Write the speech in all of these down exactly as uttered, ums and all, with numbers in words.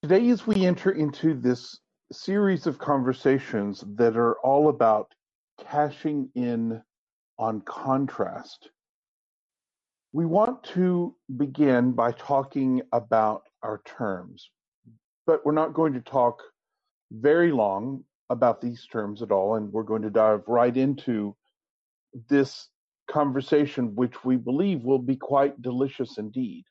Today, as we enter into this series of conversations that are all about cashing in on contrast, we want to begin by talking about our terms. But we're not going to talk very long about these terms at all, and we're going to dive right into this conversation, which we believe will be quite delicious indeed.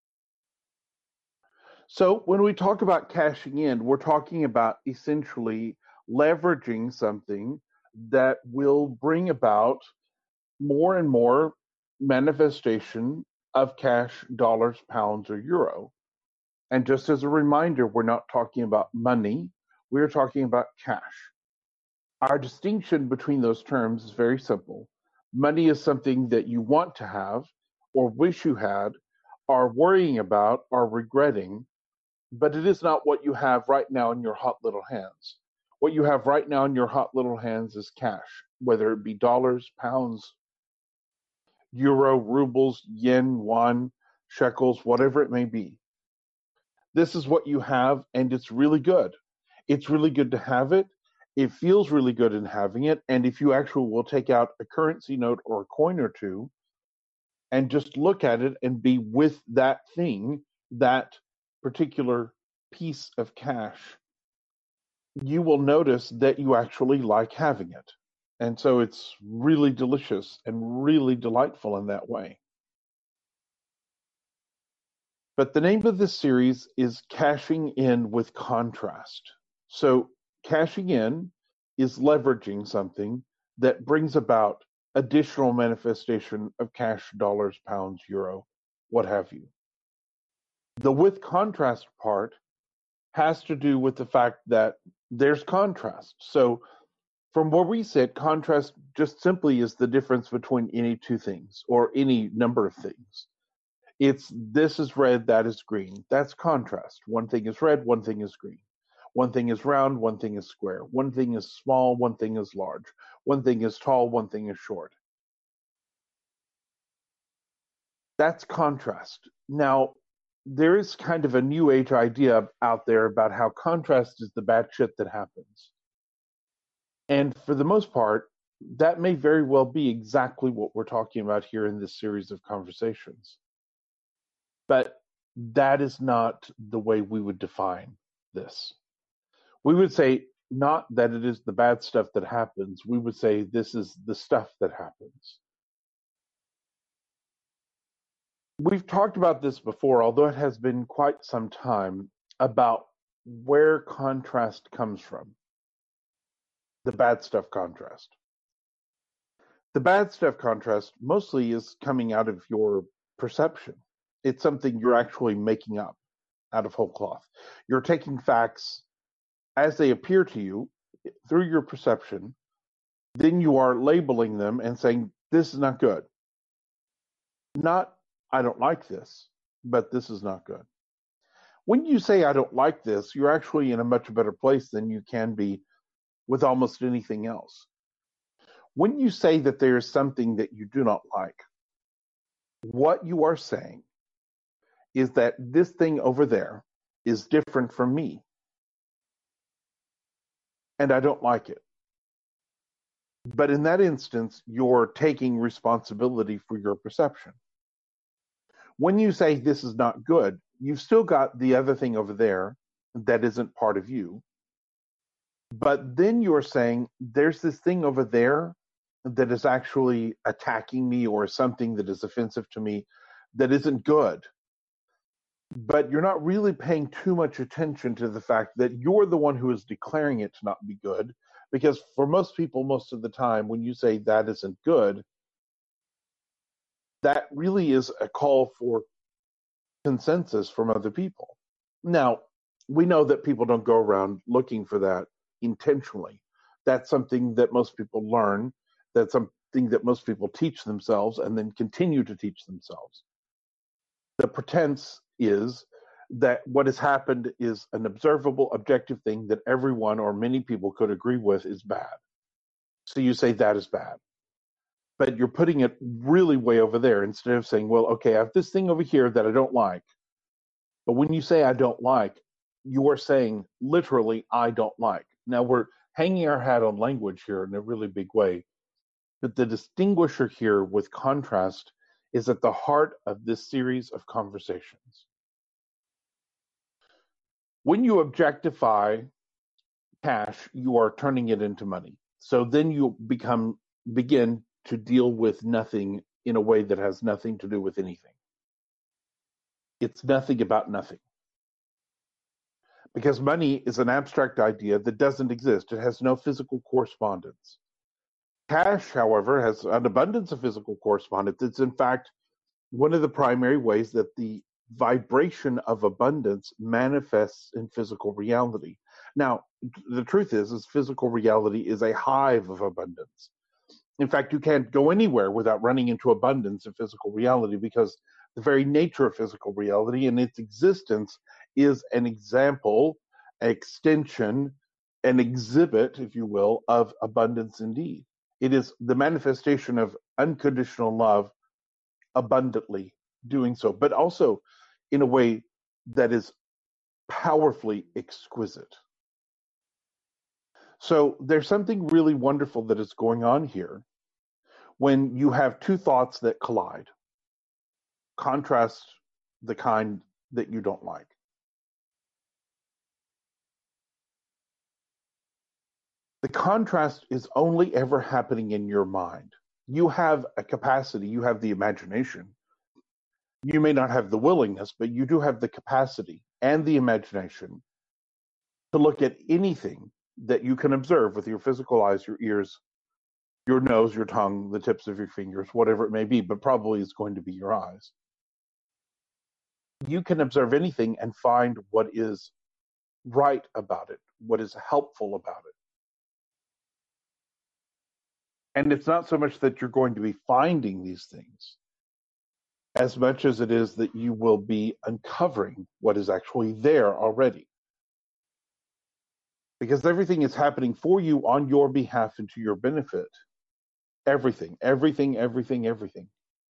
So when we talk about cashing in, we're talking about essentially leveraging something that will bring about more and more manifestation of cash, dollars, pounds, or euro. And just as a reminder, we're not talking about money, we're talking about cash. Our distinction between those terms is very simple. Money is something that you want to have, or wish you had, are worrying about, or regretting, but it is not what you have right now in your hot little hands. What you have right now in your hot little hands is cash, whether it be dollars, pounds, euro, rubles, yen, won, shekels, whatever it may be. This is what you have, and it's really good. It's really good to have it. It feels really good in having it. And if you actually will take out a currency note or a coin or two and just look at it and be with that thing, that particular piece of cash, you will notice that you actually like having it. And so it's really delicious and really delightful in that way. But the name of this series is Cashing In with Contrast. So cashing in is leveraging something that brings about additional manifestation of cash, dollars, pounds, euro, what have you. The with contrast part has to do with the fact that there's contrast. So from where we sit, contrast just simply is the difference between any two things or any number of things. It's this is red, that is green. That's contrast. One thing is red, one thing is green. One thing is round, one thing is square. One thing is small, one thing is large. One thing is tall, one thing is short. That's contrast. Now, there is kind of a new age idea out there about how contrast is the bad shit that happens. And for the most part, that may very well be exactly what we're talking about here in this series of conversations. But that is not the way we would define this. We would say not that it is the bad stuff that happens. We would say this is the stuff that happens. We've talked about this before, although it has been quite some time, about where contrast comes from. The bad stuff contrast. The bad stuff contrast mostly is coming out of your perception. It's something you're actually making up out of whole cloth. You're taking facts as they appear to you through your perception, then you are labeling them and saying, this is not good. Not, I don't like this, but this is not good. When you say, I don't like this, you're actually in a much better place than you can be with almost anything else. When you say that there is something that you do not like, what you are saying is that this thing over there is different from me, and I don't like it. But in that instance, you're taking responsibility for your perception. When you say this is not good, you've still got the other thing over there that isn't part of you. But then you're saying there's this thing over there that is actually attacking me or something that is offensive to me that isn't good. But you're not really paying too much attention to the fact that you're the one who is declaring it to not be good. Because for most people, most of the time, when you say that isn't good, that really is a call for consensus from other people. Now, we know that people don't go around looking for that intentionally. That's something that most people learn. That's something that most people teach themselves and then continue to teach themselves. The pretense is that what has happened is an observable, objective thing that everyone or many people could agree with is bad. So you say that is bad. But you're putting it really way over there instead of saying, well, okay, I have this thing over here that I don't like. But when you say I don't like, you are saying literally, I don't like. Now we're hanging our hat on language here in a really big way. But the distinguisher here with contrast is at the heart of this series of conversations. When you objectify cash, you are turning it into money. So then you become begin to deal with nothing in a way that has nothing to do with anything. It's nothing about nothing. Because money is an abstract idea that doesn't exist. It has no physical correspondence. Cash, however, has an abundance of physical correspondence. It's in fact one of the primary ways that the vibration of abundance manifests in physical reality. Now, the truth is, is physical reality is a hive of abundance. In fact, you can't go anywhere without running into abundance in physical reality, because the very nature of physical reality and its existence is an example, an extension, an exhibit, if you will, of abundance indeed. It is the manifestation of unconditional love abundantly doing so, but also in a way that is powerfully exquisite. So there's something really wonderful that is going on here when you have two thoughts that collide. Contrast the kind that you don't like. The contrast is only ever happening in your mind. You have a capacity, you have the imagination. You may not have the willingness, but you do have the capacity and the imagination to look at anything that you can observe with your physical eyes, your ears, your nose, your tongue, the tips of your fingers, whatever it may be, but probably it's going to be your eyes. You can observe anything and find what is right about it, what is helpful about it. And it's not so much that you're going to be finding these things, as much as it is that you will be uncovering what is actually there already. Because everything is happening for you on your behalf and to your benefit. Everything, everything, everything, everything.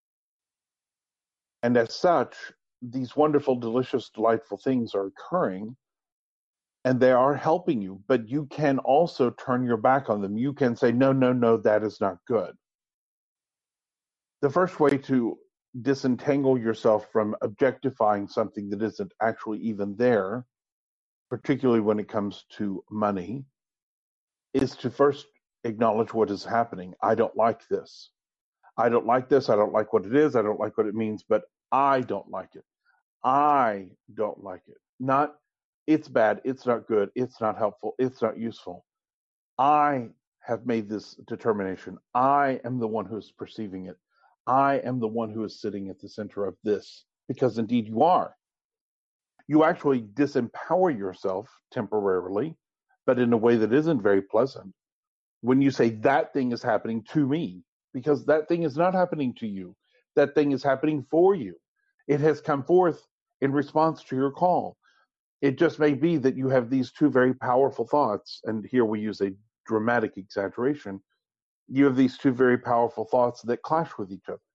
And as such, these wonderful, delicious, delightful things are occurring, and they are helping you, but you can also turn your back on them. You can say, no, no, no, that is not good. The first way to disentangle yourself from objectifying something that isn't actually even there, particularly when it comes to money, is to first acknowledge what is happening. I don't like this. I don't like this. I don't like what it is. I don't like what it means, but I don't like it. I don't like it. Not, it's bad, it's not good, it's not helpful, it's not useful. I have made this determination. I am the one who is perceiving it. I am the one who is sitting at the center of this, because indeed you are. You actually disempower yourself temporarily, but in a way that isn't very pleasant, when you say that thing is happening to me, because that thing is not happening to you. That thing is happening for you. It has come forth in response to your call. It just may be that you have these two very powerful thoughts, and here we use a dramatic exaggeration. You have these two very powerful thoughts that clash with each other.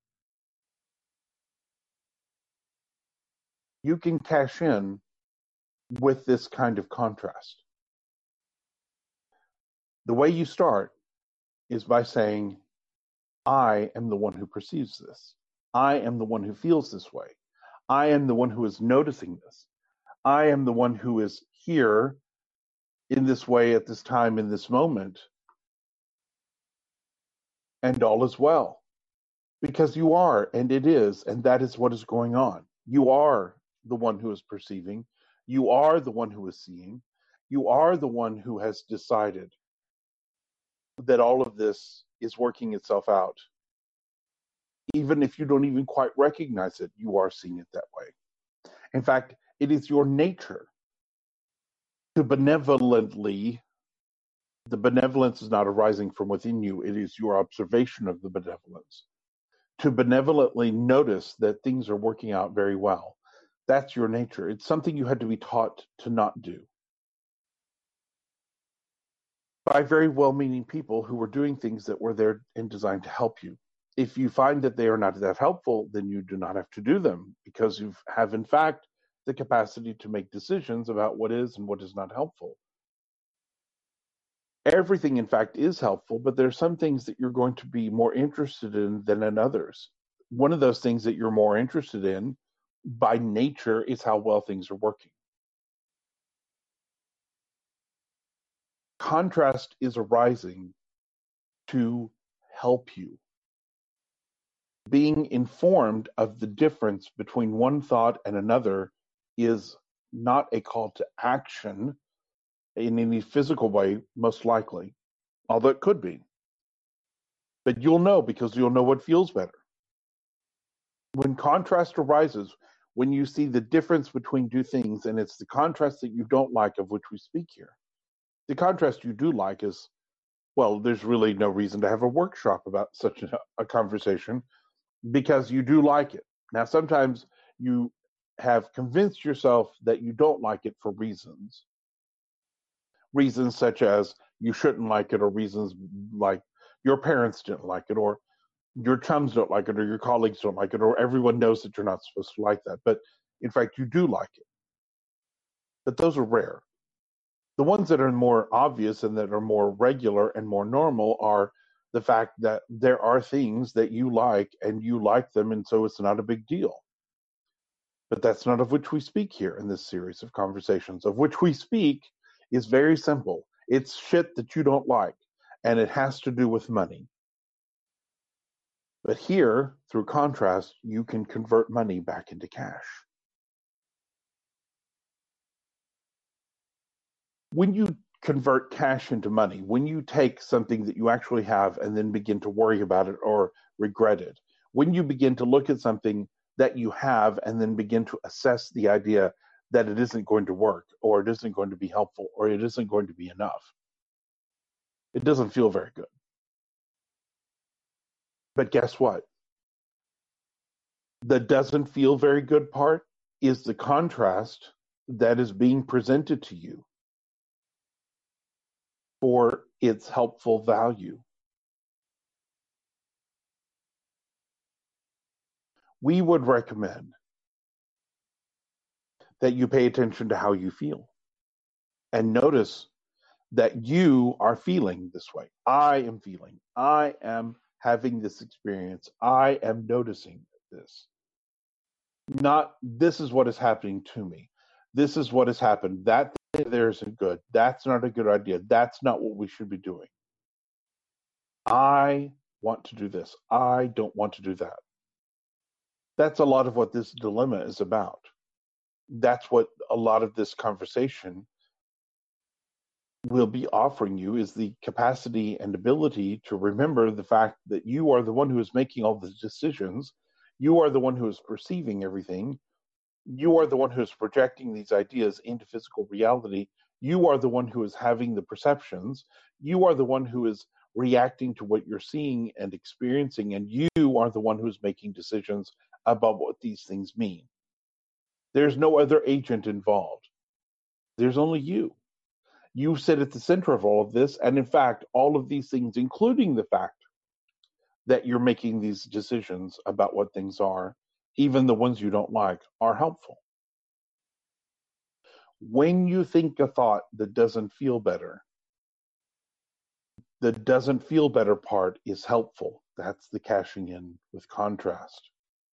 You can cash in with this kind of contrast. The way you start is by saying, I am the one who perceives this. I am the one who feels this way. I am the one who is noticing this. I am the one who is here in this way at this time, in this moment. And all is well. Because you are, and it is, and that is what is going on. You are the one who is perceiving. You are the one who is seeing. You are the one who has decided that all of this is working itself out. Even if you don't even quite recognize it, you are seeing it that way. In fact, it is your nature to benevolently, the benevolence is not arising from within you, it is your observation of the benevolence. To benevolently notice that things are working out very well. That's your nature. It's something you had to be taught to not do by very well-meaning people who were doing things that were there and designed to help you. If you find that they are not that helpful, then you do not have to do them, because you have in fact the capacity to make decisions about what is and what is not helpful. Everything, in fact, is helpful, but there are some things that you're going to be more interested in than in others. One of those things that you're more interested in by nature is how well things are working. Contrast is arising to help you. Being informed of the difference between one thought and another is not a call to action in any physical way, most likely, although it could be. But you'll know because you'll know what feels better. When contrast arises, when you see the difference between two things, and it's the contrast that you don't like of which we speak here. The contrast you do like is, well, there's really no reason to have a workshop about such a, a conversation because you do like it. Now, sometimes you have convinced yourself that you don't like it for reasons. Reasons such as you shouldn't like it, or reasons like your parents didn't like it, or your chums don't like it, or your colleagues don't like it, or everyone knows that you're not supposed to like that. But in fact, you do like it. But those are rare. The ones that are more obvious and that are more regular and more normal are the fact that there are things that you like and you like them, and so it's not a big deal. But that's not of which we speak here in this series of conversations. Of which we speak is very simple. It's shit that you don't like, and it has to do with money. But here, through contrast, you can convert money back into cash. When you convert cash into money, when you take something that you actually have and then begin to worry about it or regret it, when you begin to look at something that you have and then begin to assess the idea that it isn't going to work, or it isn't going to be helpful, or it isn't going to be enough, it doesn't feel very good. But guess what? The doesn't feel very good part is the contrast that is being presented to you for its helpful value. We would recommend that you pay attention to how you feel and notice that you are feeling this way. I am feeling, I am having this experience, I am noticing this. Not, this is what is happening to me. This is what has happened. That there isn't good. That's not a good idea. That's not what we should be doing. I want to do this. I don't want to do that. That's a lot of what this dilemma is about. That's what a lot of this conversation will be offering you, is the capacity and ability to remember the fact that you are the one who is making all the decisions. You are the one who is perceiving everything. You are the one who is projecting these ideas into physical reality. You are the one who is having the perceptions. You are the one who is reacting to what you're seeing and experiencing, and you are the one who is making decisions about what these things mean. There's no other agent involved. There's only you. You sit at the center of all of this, and in fact, all of these things, including the fact that you're making these decisions about what things are, even the ones you don't like, are helpful. When you think a thought that doesn't feel better, the doesn't feel better part is helpful. That's the cashing in with contrast.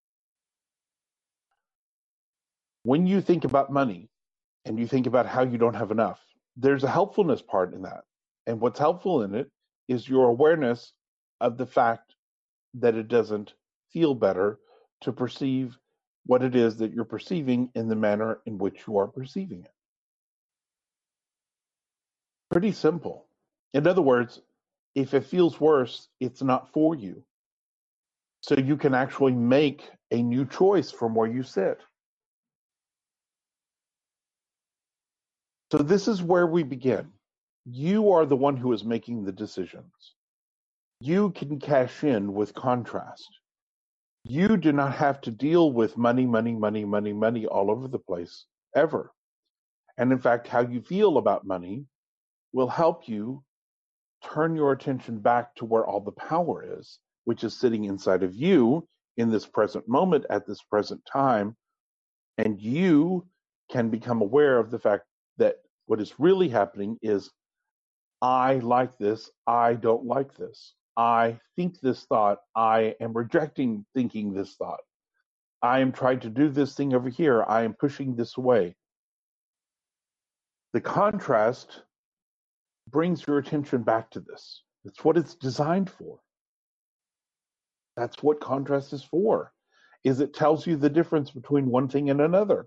When you think about money and you think about how you don't have enough, there's a helpfulness part in that. And what's helpful in it is your awareness of the fact that it doesn't feel better to perceive what it is that you're perceiving in the manner in which you are perceiving it. Pretty simple. In other words, if it feels worse, it's not for you. So you can actually make a new choice from where you sit. So this is where we begin. You are the one who is making the decisions. You can cash in with contrast. You do not have to deal with money, money, money, money, money all over the place, ever. And in fact, how you feel about money will help you turn your attention back to where all the power is, which is sitting inside of you in this present moment at this present time. And you can become aware of the fact that what is really happening is, I like this, I don't like this. I think this thought, I am rejecting thinking this thought. I am trying to do this thing over here, I am pushing this away. The contrast brings your attention back to this. That's what it's designed for. That's what contrast is for, is it tells you the difference between one thing and another.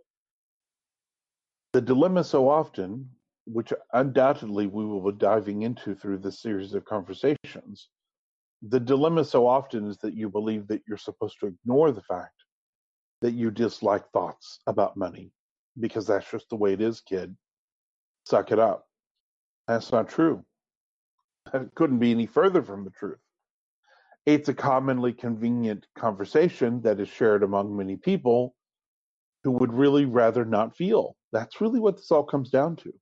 The dilemma so often, which undoubtedly we will be diving into through this series of conversations, the dilemma so often is that you believe that you're supposed to ignore the fact that you dislike thoughts about money, because that's just the way it is, kid. Suck it up. That's not true. That couldn't be any further from the truth. It's a commonly convenient conversation that is shared among many people who would really rather not feel. That's really what this all comes down to.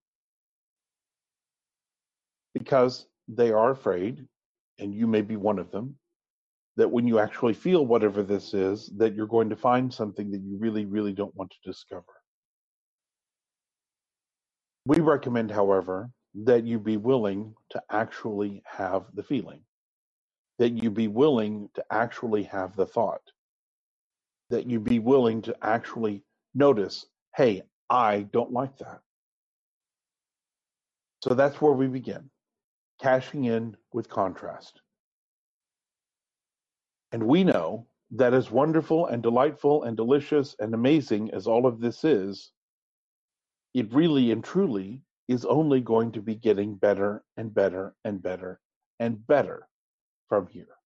Because they are afraid, and you may be one of them, that when you actually feel whatever this is, that you're going to find something that you really, really don't want to discover. We recommend, however, that you be willing to actually have the feeling, that you be willing to actually have the thought, that you be willing to actually notice, hey, I don't like that. So that's where we begin, cashing in with contrast. And we know that as wonderful and delightful and delicious and amazing as all of this is, it really and truly is only going to be getting better and better and better and better from here.